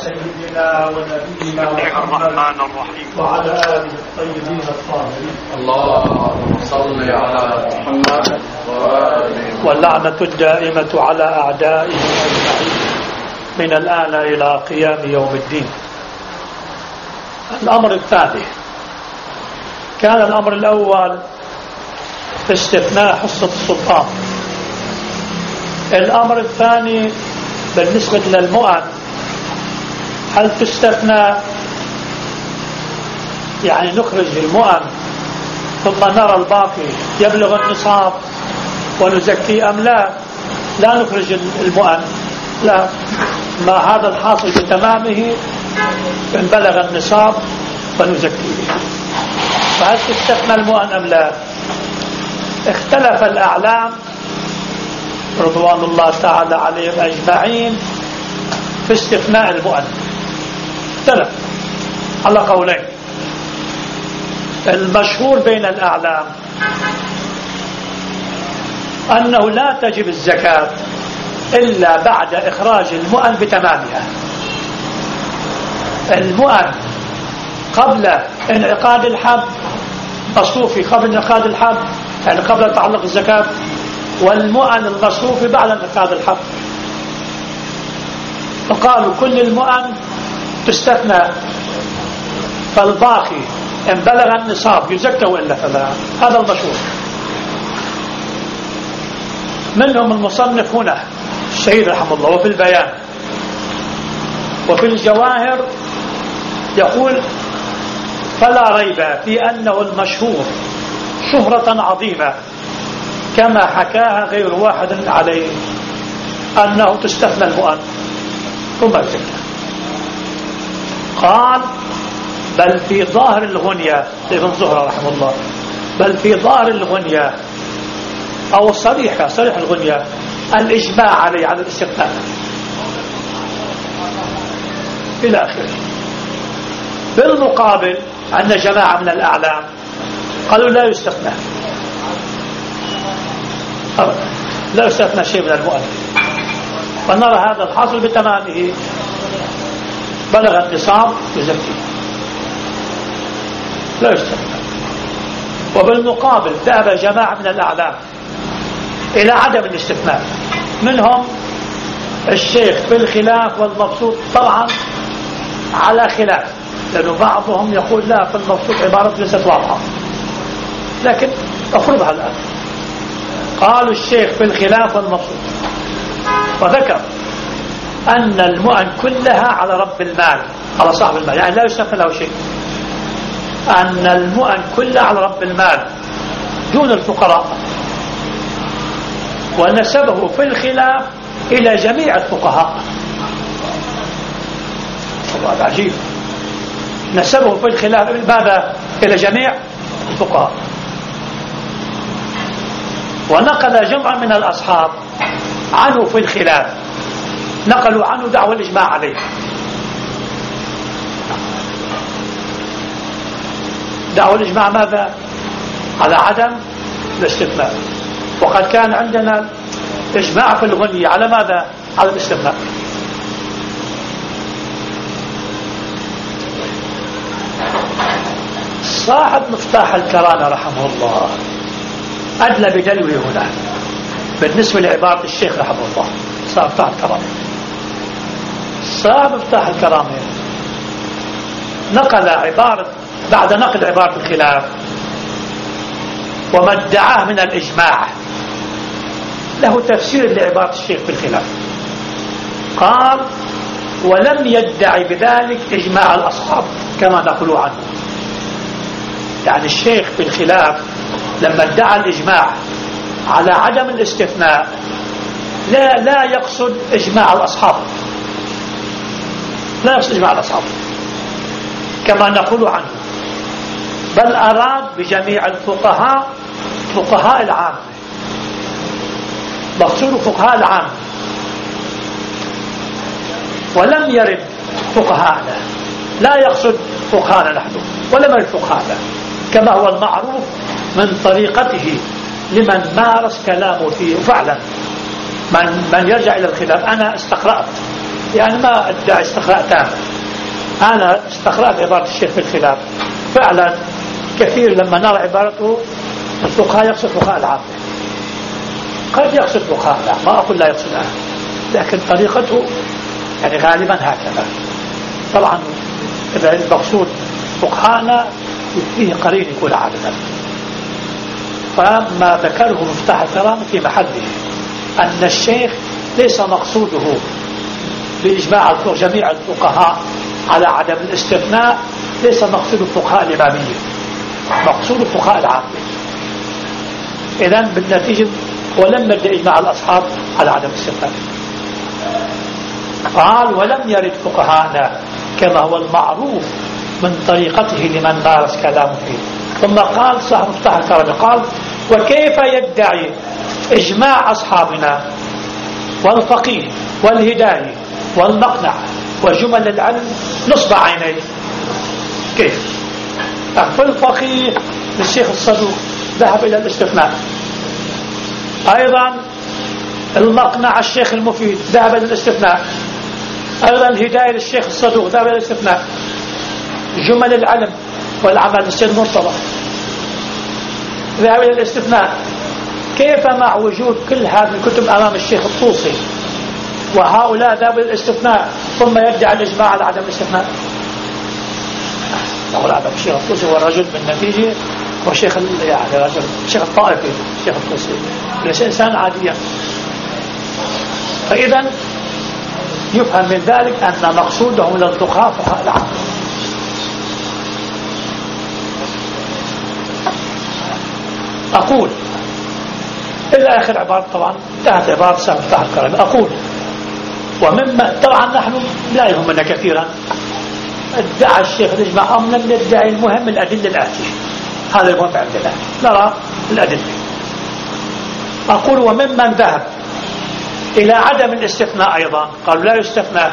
سيدنا ونبينا محمد وعلى آله الطيبين الطاهرين. اللهم صل على محمد وآله. واللعنة الدائمة على أعدائه أجمعين من الآن إلى قيام يوم الدين. الأمر الثاني، كان الأمر الأول استثناء حصة السلطان. الأمر الثاني بالنسبة للمؤن، هل تستثنى؟ يعني نخرج المؤن ثم نرى الباقي يبلغ النصاب ونزكي أم لا؟ لا نخرج المؤن، لا، ما هذا الحاصل بتمامه إن بلغ النصاب ونزكيه. فهل تستثنى المؤن أم لا؟ اختلف الأعلام رضوان الله تعالى عليهم أجمعين في استثناء المؤن، اختلف على قولين. المشهور بين الأعلام أنه لا تجب الزكاة إلا بعد إخراج المؤن بتمامها. المؤن قبل انعقاد الحب مصروفي قبل انعقاد الحب، يعني قبل تعلق الزكاة، والمؤن المصروفي بعد انعقاد الحب. فقالوا كل المؤن تستثنى، فالباقي إن بلغ النصاب يزكى وإلا فلا. هذا المشهور. منهم المصنف هنا الشهيد رحمه الله وفي البيان وفي الجواهر يقول: فلا ريب في أنه المشهور شهرة عظيمة كما حكاها غير واحد عليه أنه تستثنى المؤن ثم الزكاة. قال: بل في ظاهر الغنية، ابن زهرة رحمه الله، بل في ظاهر الغنية أو صريح الغنية الإجماع عليه على الاستثناء إلى آخره. بالمقابل أن جماعة من الأعلام قالوا لا يستثنى أبدا، لا يستثنى شيء من المؤن، ونرى هذا الحاصل بتمامه، بلغ النصاب يزكي، لا يستثنى. وبالمقابل ذهب جماعة من الأعلام إلى عدم الاستثناء، منهم الشيخ بالخلاف والمبسوط، طبعا على خلاف، لأنه بعضهم يقول لا، في المبسوط عبارة ليست واضحة، لكن أفرضها الآن. قالوا الشيخ بالخلاف والمبسوط، وذكر أن المؤن كلها على رب المال، على صاحب المال، يعني لا يستثنى له شيء. أن المؤن كلها على رب المال دون الفقراء، ونسبه في الخلاف إلى جميع الفقهاء. والله عجيب، نسبه في الخلاف ماذا؟ إلى جميع الفقهاء. ونقل جمع من الأصحاب عنه في الخلاف، نقلوا عنه دعوى الإجماع عليه، دعوى الإجماع ماذا؟ على عدم الاستثناء. وقد كان عندنا إجماع في الغنية على ماذا؟ على الاستثناء. صاحب مفتاح الكرامة رحمه الله أدلى بدلوه هنا بالنسبة لعبارة الشيخ رحمه الله. صاحب مفتاح الكرامة، صاحب مفتاح الكرامة نقل عبارة، بعد نقل عبارة الخلاف وما ادعاه من الإجماع، له تفسير لعبارة الشيخ في الخلاف. قال: ولم يدعي بذلك إجماع الأصحاب كما نقلوا عنه. يعني الشيخ في الخلاف لما ادعى الإجماع على عدم الاستثناء لا يقصد إجماع الأصحاب، لا يقصد إجماع الأصحاب كما نقول عنه، بل أراد بجميع الفقهاء، فقهاء العام، مقصود فقهاء العام، ولم يرد فقهاءنا، لا يقصد فقهاءنا نحن، ولم يرد فقهاءنا كما هو المعروف من طريقته لمن مارس كلامه فيه. فعلا من يرجع إلى الخلاف، أنا استقرأت يعني ما ادعي استقراء تام، أنا استقرأت عبارة الشيخ في الخلاف. فعلا كثير لما نرى عبارته الفقهاء يقصد فقهاء العامة، قد يقصد فقهاء العامة، ما أقول لا يقصد أهل، لكن طريقته يعني غالبا هكذا. طبعا إذا المقصود فقهاءنا فيه قرين يكون عالما. فما ذكره مفتاح الكرامة في محله أن الشيخ ليس مقصوده بإجماع جميع الفقهاء على عدم الاستثناء، ليس مقصود الفقهاء الإمامية، مقصود الفقهاء العامة. إذن بالنتيجة ولم يرد إجماع الأصحاب على عدم الاستثناء. قال ولم يرد فقهاءنا كما هو المعروف من طريقته لمن مارس كلامه فيه. ثم قال صاحب مفتاح الكرامة قال وكيف يدعي إجماع أصحابنا والفقيه والهداية والمقنع وجمل العلم نصب عينيه؟ كيف؟ فالفقيه للشيخ الصدوق ذهب إلى الاستثناء، أيضا المقنع الشيخ المفيد ذهب إلى الاستثناء، أيضا الهداية للشيخ الصدوق ذهب إلى الاستثناء، جمل العلم والعمل للشيخ المرتضى ذهب إلى الاستثناء. كيف مع وجود كل هذه الكتب أمام الشيخ الطوسي وهؤلاء ذهبوا إلى الاستثناء ثم يدعي الإجماع على عدم الاستثناء؟ نقول عدم الشيخ الطوسي هو الرجل بالنتيجة وشيخ يعني رجل شيخ الطائفي، الشيخ الطوسي ليس إنسان عاديا. فإذا يفهم من ذلك أن مقصودهم للفقهاء فقهاء العامة. أقول إلى آخر عبارة، طبعا انتهت عبارة صاحب مفتاح الكرامة. أقول ومما طبعا نحن لا يهمنا كثيرا ادعى الشيخ الإجماع أم لم يدعي، المهم الأدلة الآتية، هذا المهم عندنا نرى الأدلة. أقول وممن ذهب إلى عدم الاستثناء أيضا، قالوا لا يستثنى،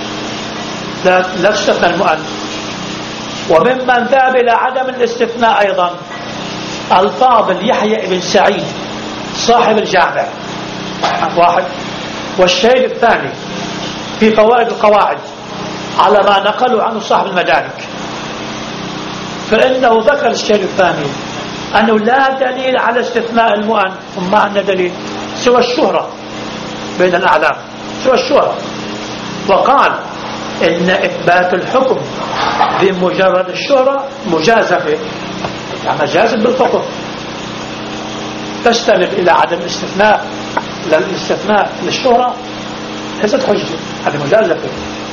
لا تستثنى المؤنث. وممن ذهب إلى عدم الاستثناء أيضا الفاضل يحيى بن سعيد صاحب الجامع واحد، والشيخ الثاني في فوائد القواعد على ما نقلوا عنه صاحب المدارك. فإنه ذكر الشيخ الثاني أنه لا دليل على استثناء المؤنث، وما عندنا دليل سوى الشهرة بين الأعلام، سوى الشهرة. وقال إن إثبات الحكم بمجرد الشهرة مجازفة، يعني مجازف بالفقه، تستند إلى عدم الاستثناء للاستثناء للشهرة ليست حجة، هذه مجازفة.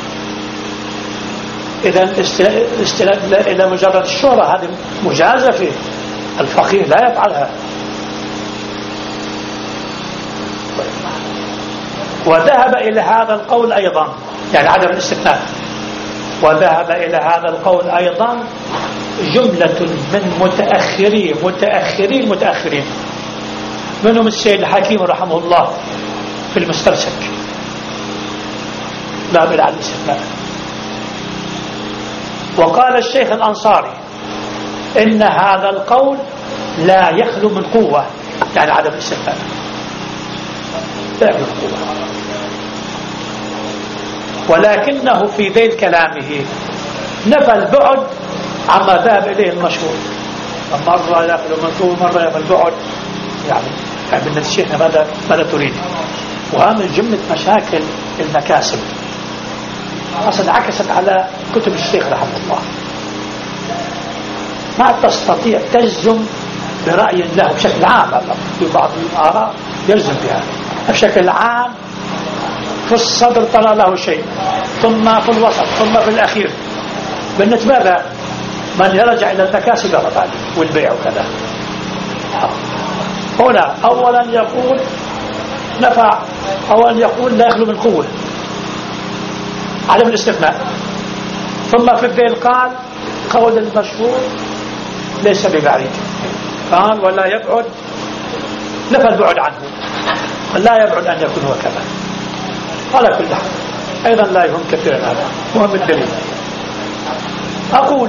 إذا الاستناد إلى مجرد الشهرة هذه مجازفة، الفقيه لا يفعلها. وذهب إلى هذا القول أيضا، يعني عدم الاستثناء، وذهب إلى هذا القول أيضا جملة من متأخرين منهم السيد الحكيم رحمه الله في المسترسك، ذهب إلى عدم الاستثناء. وقال الشيخ الأنصاري إن هذا القول لا يخلو من قوة، يعني عدم الاستثناء لا يخلو من قوة، ولكنه في ذيل كلامه نفى البعد عما ذهب إليه المشهور، مرة يخلو من قوة مرة يخلو البعد، يعني بالنسبة الشيخ ماذا تريد؟ وهذا من جملة مشاكل المكاسب أصلا عكست على كتب الشيخ رحمه الله. ما تستطيع تجزم برأي له بشكل عام، في بعض الآراء يجزم بها بشكل عام، في الصدر ترى له شيء، ثم في الوسط، ثم في الأخير. بالنسبة له من يرجع إلى المكاسب يغضب والبيع وكذا. هنا أولا يقول نفع، أولا يقول لا يخلو من قوة عدم الاستثناء، ثم في الذيل قال قول المشهور ليس ببعيد، قال ولا يبعد، نفى البعد عنه، لا يبعد أن يكون هو كذا. على كل حال أيضا لا يهم كثيرا هذا، مهم الدليل. أقول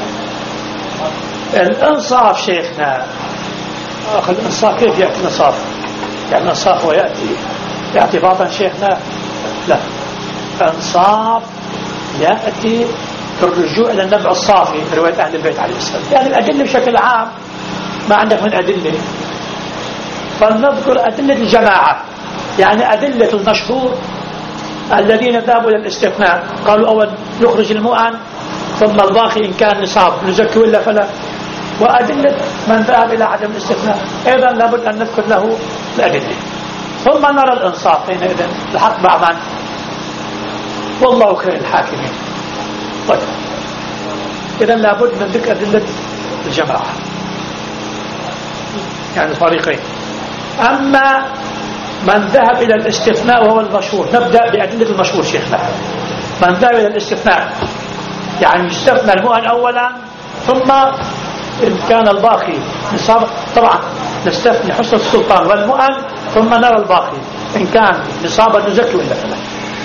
الإنصاف شيخنا، أخي الإنصاف كيف يأتي الإنصاف؟ يعني الإنصاف ويأتي اعتباطا شيخنا؟ لا، إنصاف يأتي في الرجوع إلى النبع الصافي في رواية أهل البيت عليه السلام. يعني الأدلة بشكل عام ما عندك من أدلة، فلنذكر أدلة الجماعة، يعني أدلة المشهور الذين ذهبوا إلى الاستثناء، قالوا أول نخرج المؤن ثم الباقي إن كان نصاب نزكي ولا فلا، وأدلة من ذهب إلى عدم الاستثناء أيضا لابد أن نذكر له الأدلة، ثم نرى الإنصاف حينئذ الحق مع من، والله خير الحاكمين. طيب إذا لابد من ذكر أدلة الجماعة، يعني الفريقين. أما من ذهب إلى الاستثناء وهو المشهور، نبدأ بأدلة المشهور شيخنا. من ذهب إلى الاستثناء يعني يستثنى المؤن أولا، ثم إن كان الباقي نصاب، طبعا نستثني حسن السلطان والمؤن ثم نرى الباقي إن كان نصابا نزكي ولا فلا.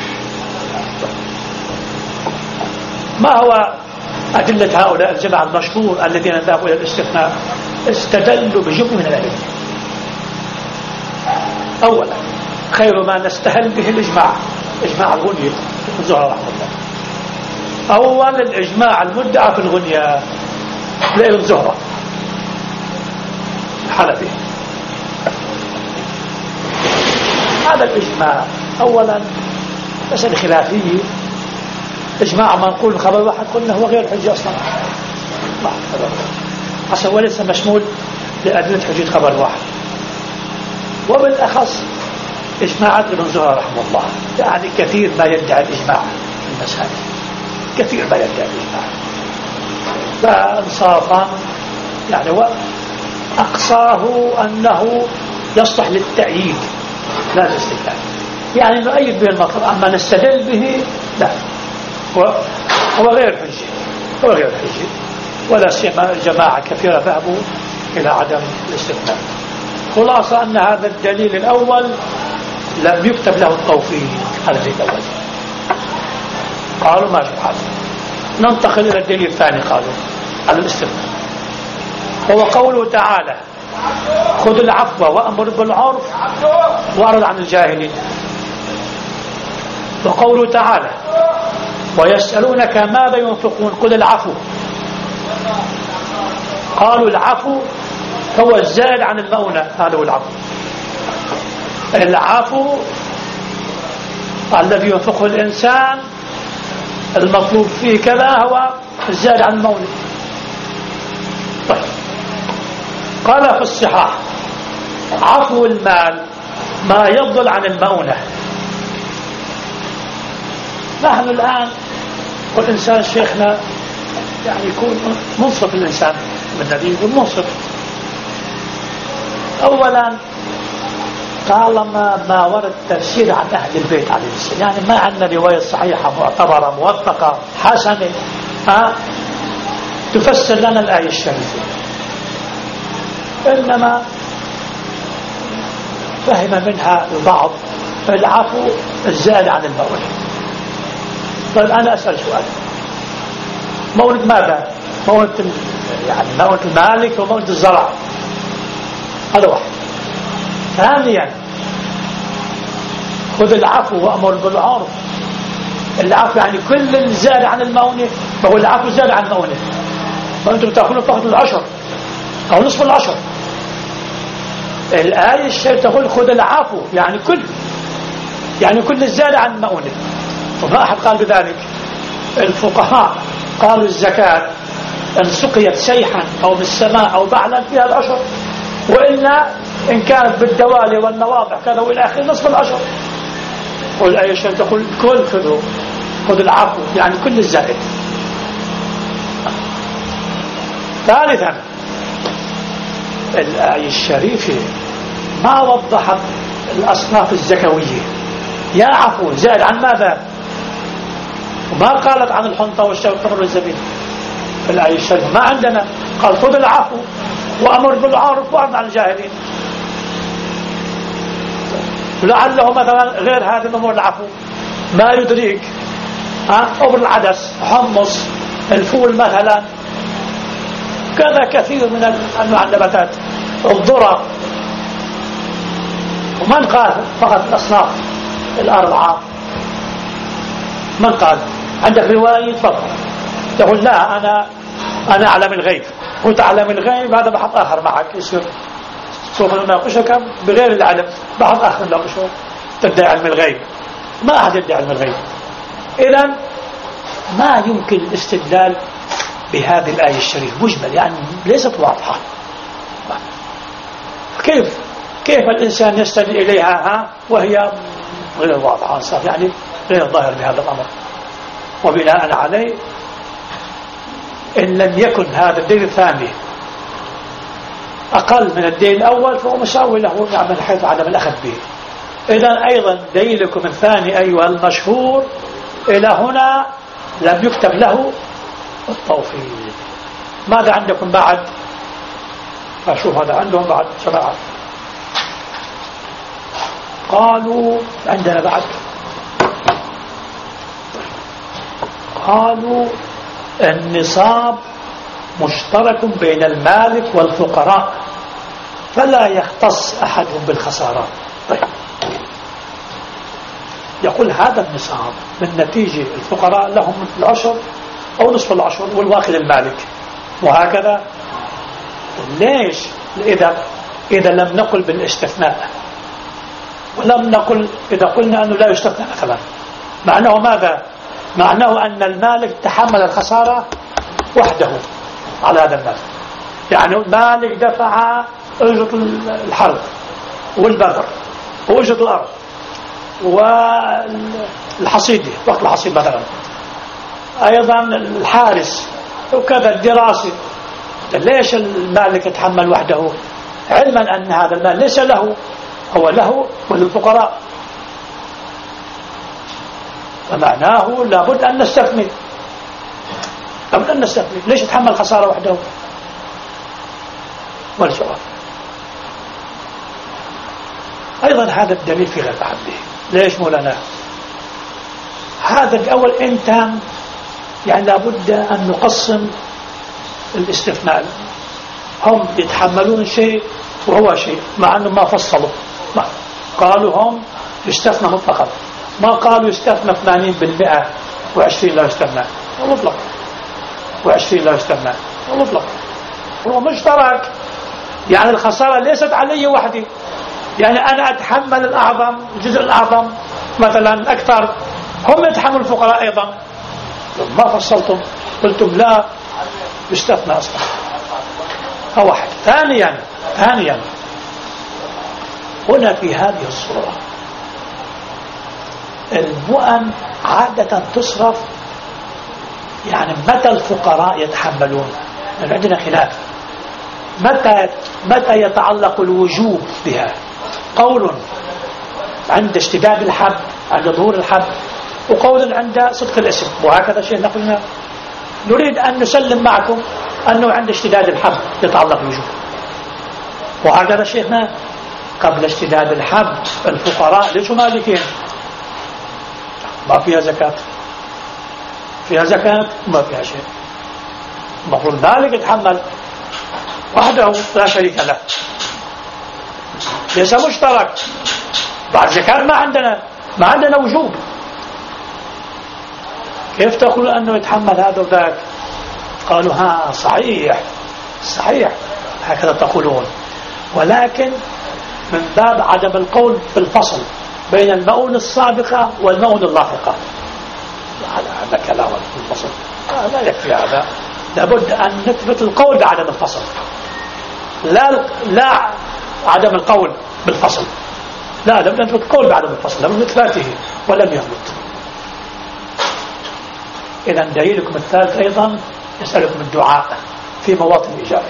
ما هو أدلة هؤلاء الجماعة المشهور الذين ذهبوا إلى الاستثناء؟ استدلوا بجمع من الأدلة. أولا خير ما نستهل به الإجماع، إجماع الغنية الزهرة رحمه الله. أولا الإجماع المدعى في الغنية لابن زهرة الحلبي، هذا الإجماع أولا مسألة خلافية. إجماع منقول من خبر واحد قلنا هو غير حجة أصلا، عشان وليس مشمول لأدلة حجية خبر واحد. وبالأخص إجماعات ابن زهرة رحمه الله، يعني كثير ما يدعي الإجماع في المسائل، كثير ما يدعي الإجماع، فانصافا يعني وأقصاه أنه يصلح للتأييد لا الاستدلال، يعني نؤيد به المطلب، أما نستدل به لا، هو غير حجة، هو غير حجة، ولا سيما جماعة كثيرة ذهبوا إلى عدم الاستثناء. خلاصة أن هذا الدليل الأول لم يكتب له التوفيق، هذا الدليل الأول قالوا ما في حال. ننتقل إلى الدليل الثاني قالوا على الاستثناء، وهو قوله تعالى خذ العفو وأمر بالعرف وأعرض عن الجاهلين. وقوله تعالى ويسألونك ماذا ينفقون قل العفو. قالوا العفو هو الزائد عن المؤونة، هذا هو العفو. العفو الذي ينفقه الإنسان المطلوب فيه كذا هو الزائد عن المؤونة. طيب قال في الصحاح عفو المال ما يضل عن المؤونة. نحن الآن والإنسان شيخنا يعني يكون منصف، الإنسان بالنبي يكون منصف. أولا طالما ما ورد تفسير عن أهل البيت عليه السلام، يعني ما عندنا رواية صحيحة معتبرة موثقة حسنة تفسر لنا الآية الشريفة، إنما فهم منها البعض العفو الزائد عن المولد. طيب أنا أسأل سؤال، مولد ماذا؟ مولد يعني مولد المالك ومولد الزرع، هذا واحد. ثانيا خذ العفو وأمر بالعرف. العفو يعني كل الزاد عن المؤونة، فهو العفو زاد عن المؤونة، فأنتم تأخذون فقط العشر أو نصف العشر. الآية الشيء تقول خذ العفو يعني كل الزاد عن المؤونة، وما أحد قال بذلك. الفقهاء قالوا الزكاة إن سقيت سيحا أو بالسماء أو بعلا فيها العشر، وإلا إن كانت بالدوالي والنواضح كذا وإلى آخر نصف العشر. والآية الشيء تقول خذ العفو يعني كل الزائد. ثالثا الآية الشريفة ما وضحت الأصناف الزكوية، يا عفو زائد عن ماذا؟ وما قالت عن الحنطة والشوك والتمر والزبيب. في الآية الشريفة ما عندنا، قال خذ العفو وأمر بالعرف وأعرض عن الجاهلين. لعله مثلا غير هذه الأمور العفو ما يدريك، أمر العدس، حمص، الفول مثلا، كذا كثير من أنواع النباتات، الذرة. ومن قال فقط الأصناف الأربعة. من قال؟ عندك رواية تفضل تقول لا أنا أعلم الغيب، وتعلم الغيب هذا بحث آخر معك يصير سوف نناقشك بغير العلم، بحث آخر نناقشه تدعي علم الغيب. ما أحد يدعي علم الغيب. إذن ما يمكن الاستدلال بهذه الآية الشريفة مجمل، يعني ليست واضحة. كيف الإنسان يستند إليها وهي غير واضحة، يعني غير ظاهر بهذا الأمر. وبناء عليه إن لم يكن هذا الدليل الثاني أقل من الدليل الأول فهو مساوي له من حيث عدم الأخذ به. إذن أيضا دليلكم الثاني أيها المشهور إلى هنا لم يكتب له التوفيق. ماذا عندكم بعد؟ أشوف هذا عندهم بعد سبعة. قالوا عندنا بعد، قالوا النصاب مشترك بين المالك والفقراء فلا يختص أحدهم بالخسارة. طيب يقول هذا النصاب من نتيجة الفقراء لهم العشر أو نصف العشر والواخذ المالك وهكذا. ليش إذا لم نقل بالاستثناء ولم نقل إذا قلنا أنه لا يستثنى مثلا، معناه ماذا؟ معناه أن المالك تحمل الخسارة وحده على هذا المال. يعني المالك دفع أجرة الحرب والبذر وأجرة الأرض والحصيدة وقت الحصيد مثلا، أيضا الحارس وكذا الدراسة. ليش المالك يتحمل وحده علما أن هذا المال ليس له، هو له وللفقراء؟ فمعناه لابد أن نستثمر، لابد أن نستثمر. ليش يتحمل خسارة وحده؟ والجواب أيضا هذا الدليل في غير محله. ليش مولانا؟ هذا الأول أنت يعني لابد أن نقسم الاستثناء. هم يتحملون شيء وهو شيء، مع أنه ما فصلوا، ما قالوا هم يستثنى مطلقا، ما قالوا يستثنى 80% و20 لا يستثنى ومطلق و20 لا يستثنى ومطلق. هو مشترك، يعني الخسارة ليست علي وحدي، يعني أنا أتحمل الأعظم، الجزء الأعظم مثلا أكثر، هم يتحمل الفقراء أيضا. ما فصلتم، قلتم لا يستثنى أصلا. واحد. ثانيا هنا في هذه الصورة المؤن عادة تصرف، يعني متى الفقراء يتحملون؟ يعني عندنا خلاف متى يتعلق الوجوب بها. قول عند اشتداد الحب، عند ظهور الحب، وقول عند صدق الاسم. وهكذا شيء نقلنا نريد أن نسلم معكم أنه عند اشتداد الحب يتعلق الوجوب. وهكذا شيخنا قبل اشتداد الحب الفقراء ليسوا مالكين، ما فيها زكاة، فيها زكاة ما فيها شيء. المفروض مالك يتحمل وحده لا شريك له، ليس مشترك. بعد زكاة ما عندنا وجوب. كيف تقول أنه يتحمل هذا وذاك؟ قالوا ها صحيح هكذا تقولون، ولكن من باب عدم القول بالفصل بين المؤونة السابقة والمؤونة اللاحقة. هذا كلام الفصل لا يكفي. هذا لابد أن نثبت القول بعدم الفصل، لا عدم القول بالفصل، لا لابد أن نثبت القول بعدم الفصل، لابد إثباته ولم يثبت. إذا دليلكم الثالث أيضا يسألكم الدعاء في مواطن الإجابة.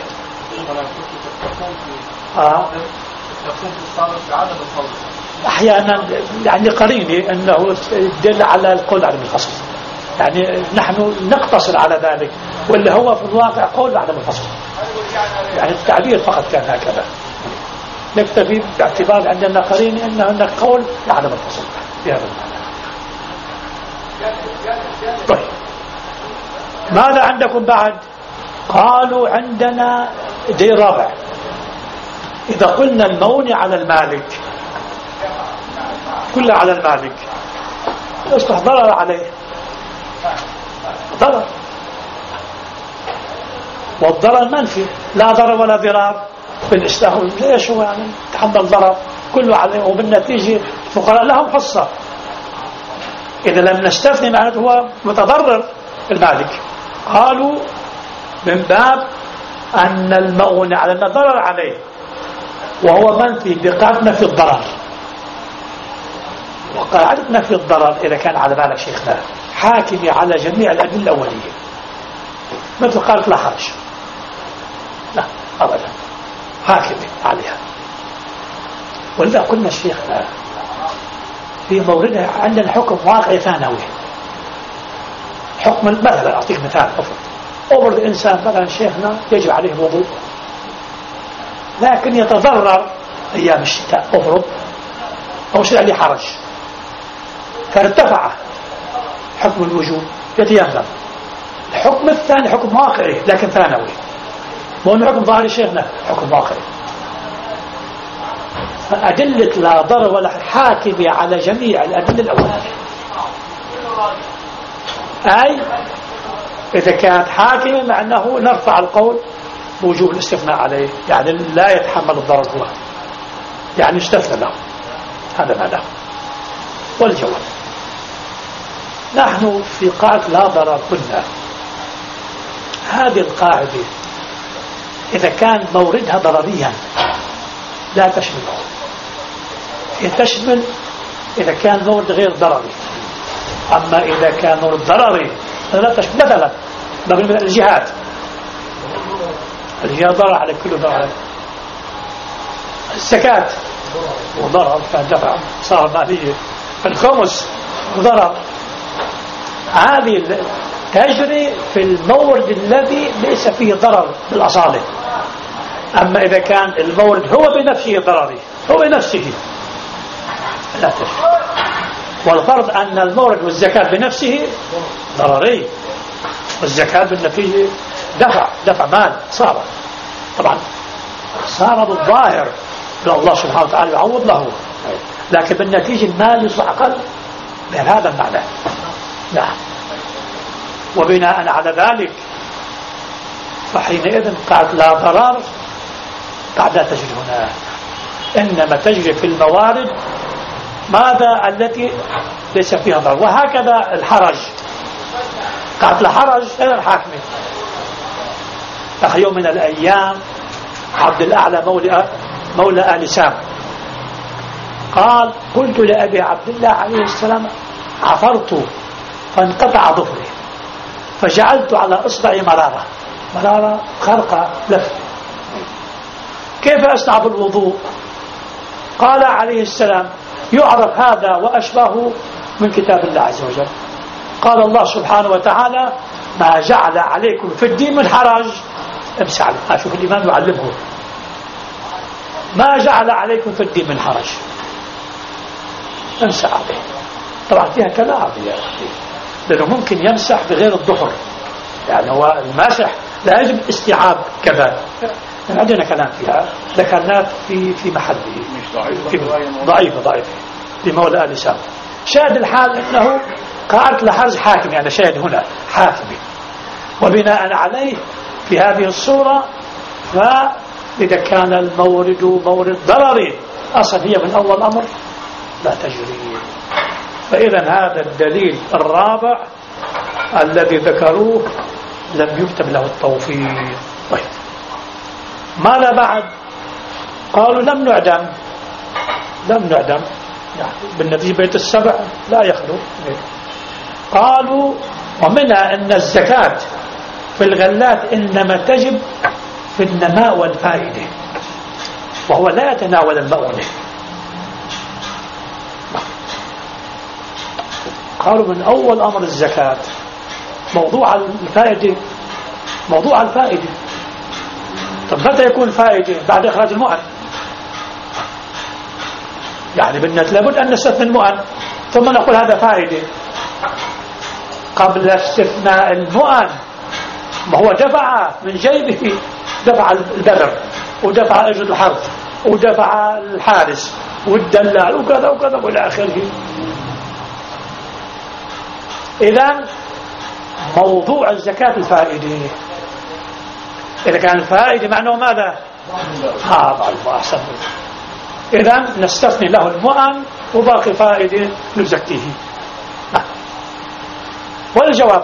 أحيانا يعني قريني أنه يدل على القول بعدم الفصل، يعني نحن نقتصر على ذلك، واللي هو في الواقع قول بعدم الفصل، يعني التعبير فقط كان هكذا. نكتفي باعتبار عندنا قريني أنه هناك قول بعدم الفصل في هذا المعنى. طيب ماذا عندكم بعد؟ قالوا عندنا دليل رابع. إذا قلنا المونع على المالك كلها على المالك يصبح ضرر عليه، ضرر، والضرر منفي، لا ضرر ولا ضرار بالإسلام. ليش هو يعني تحمل ضرر كله عليه، وبالنتيجة الفقراء لهم حصة. إذا لم نستثني معناته هو متضرر المالك. قالوا من باب أن المؤونة على أن ضرر عليه وهو منفي بقاعدة نفي الضرر. وقاعدة نفي الضرر إذا كان على بالك شيخنا حاكمي على جميع الأدلة الأولية، مثل قالت لا حرج، لا أبدا، حاكمي عليها. ولذا قلنا الشيخنا في موردها عندنا حكم واقعي ثانوي. حكم مثلا أعطيك مثال، أفرض الإنسان مثلا شيخنا يجب عليه الوضوء لكن يتضرر أيام الشتاء، أفرض أو شيء عليه حرج فارتفع حكم الوجوب يتيمم. الحكم الثاني حكم واقعي لكن ثانوي، مو انه حكم ظاهري شيخنا، حكم واقعي. فأدلة لا ضرر ولا حاكمة على جميع الأدلة الأولى، أي إذا كانت حاكمة مع أنه نرفع القول بوجوب الاستثناء عليه، يعني لا يتحمل الضرر هو، يعني استثنى له. هذا معناه. والجواب نحن في قاعدة لا ضرر قلنا هذه القاعدة إذا كان موردها ضرريا لا تشمله، هي تشمل إذا كان مورد غير ضرري. أما إذا كان مورد ضرري لا تشمل. مثلا نقول الجهاد، الجهاد ضرر على كل ضرر. الزكاة وضرر فدفع صار مالية. الخمس ضرر. هذه تجري في المورد الذي ليس فيه ضرر بالأصالة. أما إذا كان المورد هو بنفسه ضرري، هو بنفسه لا تجري. والفرض أن المورد والزكاة بنفسه ضرري، والزكاة بالنتيجة دفع مال صار، طبعا صار بالظاهر الله سبحانه وتعالى يعوض له، لكن بالنتيجة المال يصبح أقل بهذا المعنى. نعم. وبناء على ذلك فحينئذ قالت لا ضرر قاعدة لا تجري هنا، إنما تجري في الموارد ماذا التي ليس فيها ضرر. وهكذا الحرج، قالت لا حرج غير الحاكمة. يوم من الأيام عبد الأعلى مولى آل سام قال قلت لأبي عبد الله عليه السلام عثرت فانقطع ظفري فجعلت على إصبعي مرارة خرقة لف، كيف أصنع بالوضوء؟ قال عليه السلام يعرف هذا وأشبهه من كتاب الله عز وجل. قال الله سبحانه وتعالى ما جعل عليكم في الدين من حرج. امسح عليه. شوف الإمام يعلمه ما جعل عليكم في الدين من حرج، امسح عليه. طبعا فيها كلام يا أخي، لأنه ممكن يمسح بغير الظهر، يعني هو المسح لا يجب استيعاب كذا. عندنا كلام فيها ذكرناه في محله، ضعيفة لمولى آل سام. شاهد الحال أنه قاعدة لحرج حاكم، يعني شاهد هنا حاكم. وبناء عليه في هذه الصورة فإذا كان المورد مورد ضرري أصلا هي من أول أمر لا تجري. فإذا هذا الدليل الرابع الذي ذكروه لم يكتب له التوفيق. طيب ماذا بعد؟ قالوا لم نعدم يعني بالنتيجة بيت السبع لا يخلو. قالوا ومنها أن الزكاة في الغلات إنما تجب في النماء والفائدة، وهو لا يتناول المؤونة. قالوا من أول أمر الزكاة موضوع الفائدة. طب متى يكون فائدة؟ بعد إخراج المؤن، يعني بالنسبة لابد أن نستثني المؤن ثم نقول هذا فائدة. قبل استثناء المؤن ما هو دفع من جيبه، دفع البذر ودفع أجر الحرث ودفع الحارس والدلال وكذا وكذا والى آخره. إذن موضوع الزكاة الفائدة. إذا كان الفائدة معناه ماذا؟ أحسن. إذن نستثني له المؤن وباقي فائدة نزكيه. والجواب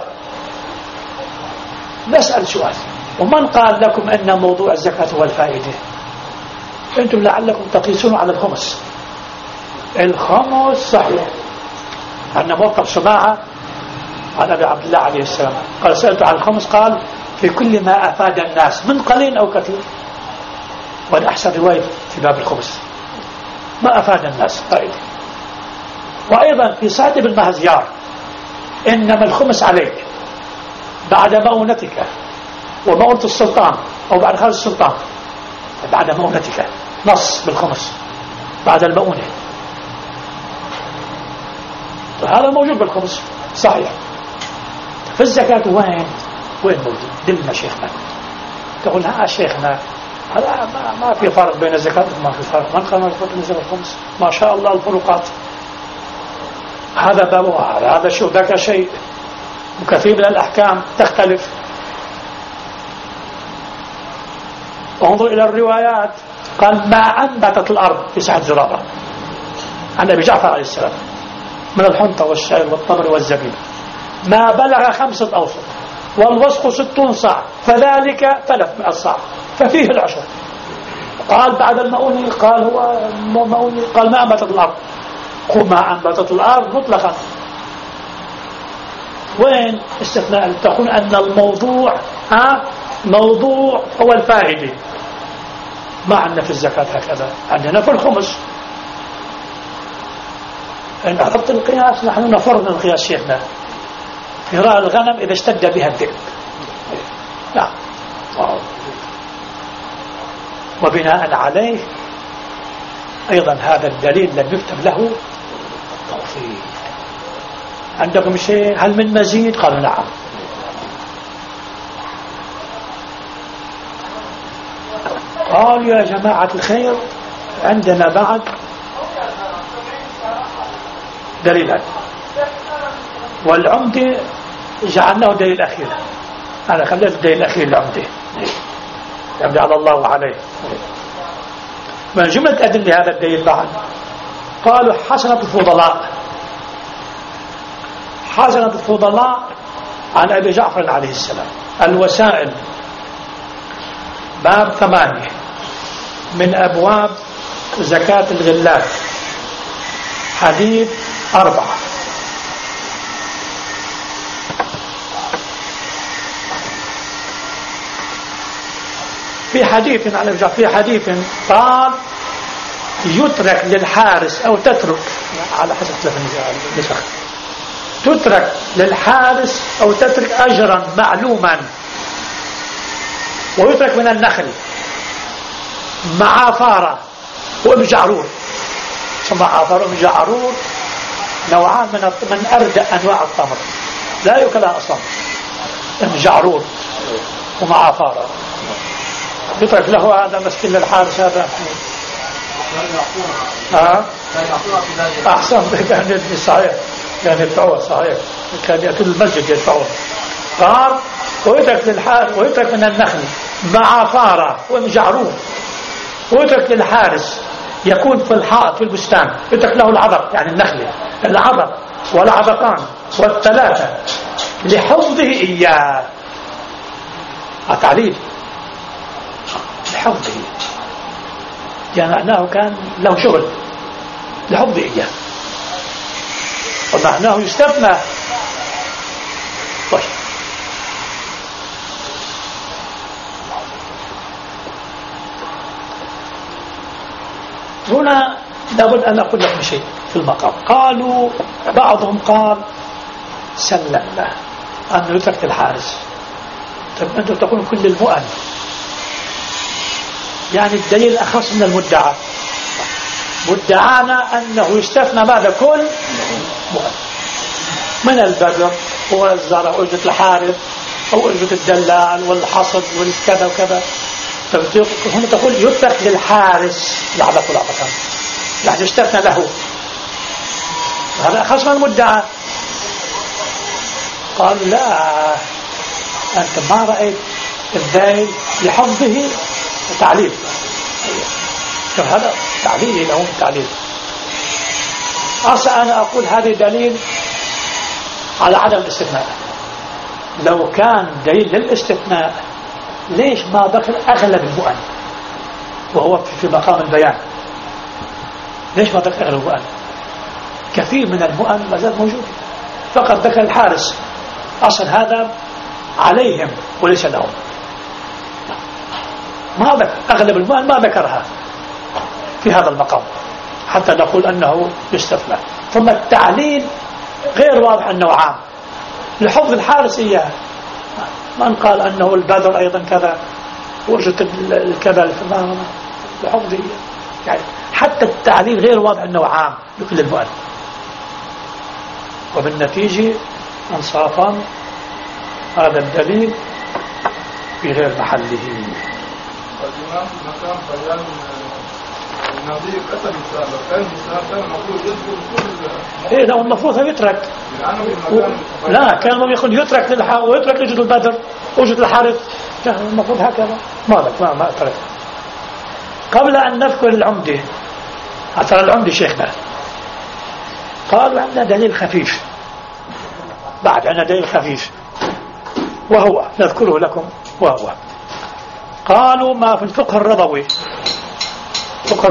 نسأل سؤال: ومن قال لكم أن موضوع الزكاة هو الفائدة؟ أنتم لعلكم تقيسون على الخمس. الخمس صحيح. عندنا موقف سماعة عن أبي عبد الله عليه السلام قال: سألت عن الخمس، قال: في كل ما أفاد الناس من قليل أو كثير. وأنا أحسن رواية في باب الخمس ما أفاد الناس فائدة. وأيضا في سعد بن مهزيار: إنما الخمس عليك بعد مؤونتك ومؤونة السلطان، أو بعد خارج السلطان، بعد مؤونتك، نص بالخمس بعد المؤونة. هذا موجود بالخمس صحيح. في الزكاة وين موجود؟ دلنا شيخنا. تقول: ها شيخنا هذا ما في فرق بين الزكاة، ما في فرق. من قال الفرق بين الزكاة والخمس؟ ما شاء الله الفروقات. هذا باب هذا شيء ذاك شيء، وكثير من الأحكام تختلف. انظر إلى الروايات. قال: ما أنبتت الأرض في سعة زرارة عن أبي جعفر عليه السلام من الحنطة والشعير والتمر والزبيب ما بلغ 5 أوسق، والوسق 60 صاع، فذلك 300 صاع، ففيه العشر. قال: بعد المؤونة، قال: هو مؤونة، قال: ما أنبتت الأرض. قل: ما أنبتت الأرض مطلقا. وين استثناء؟ تقول أن الموضوع موضوع هو الفائدة. ما عندنا في الزكاة هكذا، عندنا في الخمس. إن أردت القياس نحن نفرض القياس شيخنا في راء الغنم إذا اشتد بها الذئب. نعم. وبناء عليه أيضا هذا الدليل لم يكتب له توفيق. عندكم شيء؟ هل من مزيد؟ قالوا: نعم. قالوا: يا جماعة الخير، عندنا بعد دليلات، والعمدة جعلناه دليل أخير. أنا خليت الدليل الأخير العمدة على الله وعليه. من جملة أدلة هذا الدليل بعد قالوا: حسنة الفضلاء. حسنة الفضلاء عن أبي جعفر عليه السلام. الوسائل باب 8 من أبواب زكاة الغلات، حديث 4. في حديث عن أبي جعفر، في حديث قال: يترك للحارس أو تترك، على حسب النسخ، تترك للحارس أو تترك أجرا معلوما، ويترك من النخل معافارة وأم جعرور. ثم معافارة وأم جعرور نوعان من أردى أنواع التمر لا يؤكلها أصلا، أم جعرور ومعافارة. يترك له هذا مسكين للحارس هذا. أحسن. كان يدفع صحيح، كان يدفعوه صحيح، كان يأتوا المسجد يدفعوه. قال: ويترك للحارس، ويترك من النخل معافارة وأم جعرور، ويترك للحارس يكون في الحائط في البستان، يترك له العبق، يعني النخلة، العبق والعبقان والثلاثة لحفظه إياه. التعليل لحفظه، يعني معناه كان له شغل لحفظه إياه، ومعناه يستثنى. طيب، هنا لابد أن أقول لكم شيء في المقام. قالوا بعضهم قال: سلمنا أنه يترك الحارس. طيب أنتم تقولون كل المؤن، يعني الدليل أخص من المدعى. مدعانا أنه يستثنى ماذا؟ كل مؤن، من البذر والزرع وأجرة الحارث أو أجرة الدلال والحصد والكذا وكذا. هنا تقول يترك للحارس العبق والعبقان، يعني يستثنى له. هذا أخص من المدعى. قال لا، أنت ما رأيت الذيل لحفظه تعليل. شوف هذا تعليل أو تعليل. أصلا أنا أقول هذا دليل على عدم الاستثناء. لو كان دليل للاستثناء ليش ما دخل أغلب المؤن وهو في مقام البيان؟ ليش ما دخل أغلب المؤن؟ كثير من المؤن ما زال موجود، فقط دخل الحارس. أصلا هذا عليهم وليس لهم. ما ذكر أغلب المؤن، ما ذكرها في هذا المقام حتى نقول أنه يستثنى. ثم التعليل غير واضح أنه عام لحفظ الحارس إياه. من قال أنه البدر أيضا كذا وجد الكذا لحفظه يعني. حتى التعليل غير واضح أنه عام لكل المؤن، وبالنتيجة انصافا هذا الدليل في غير محله. الإمام في مكان بيان النظير أثر الإسلام، كان الإسلام كان المفروض يذكر كل إيه ده المفروض يترك. لا، كان المفروض يترك ويترك وجود البدر وجود الحارث. المفروض هكذا. ما أترك. قبل أن نذكر العمدة، أثر العمدة شيخنا قالوا عندنا دليل خفيف. بعد عندنا دليل خفيف وهو نذكره لكم، وهو قالوا ما في الفقه الرضوي. فقه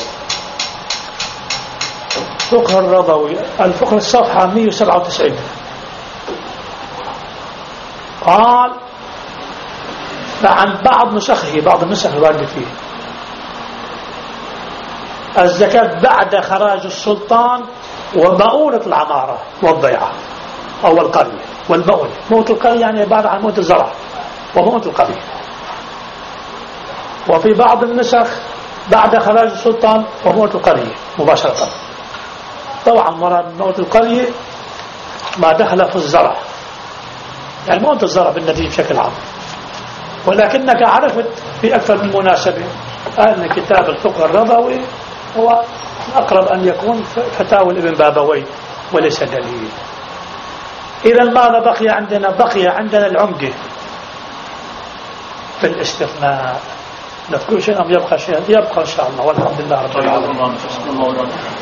الرضوي الفقه الصفحة 197. قال عن بعض نسخه، بعض النسخ الواردة فيه، الزكاة بعد خراج السلطان ومؤونة العمارة والضيعة أو القرية. والمؤونة، مؤونة القرية يعني عبارة عن مؤونة الزرع ومؤونة القرية. وفي بعض النسخ بعد خراج السلطان ومؤونة القرية مباشرة. طبعا مراد مؤونة القرية ما دخل في الزرع، يعني مؤونة الزرع بالنتيجة بشكل عام. ولكنك عرفت في أكثر من مناسبة أن كتاب الفقه الرضوي هو أقرب أن يكون فتاوى الابن بابوي وليس دليل. إذا ماذا بقي عندنا؟ بقي عندنا العمدة في الاستثناء. نذكر شيء أم يبقى شيء؟ يبقى إن شاء الله، والحمد لله رب العالمين.